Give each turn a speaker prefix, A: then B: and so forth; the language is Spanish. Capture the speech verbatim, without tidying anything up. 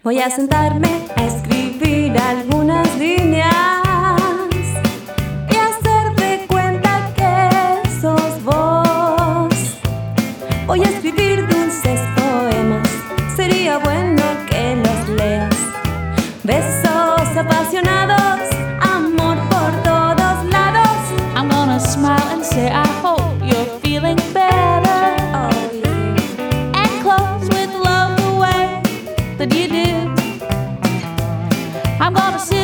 A: Voy a sentarme a escribir algunas líneas y hacerte cuenta que sos vos. Voy a escribir dulces poemas, sería bueno que los leas. Besos apasionados, amor por todos lados.
B: I'm gonna smile and say I hope you're feeling better,
A: Oh, yeah.
B: and close with love the way that you do. I'm gonna sit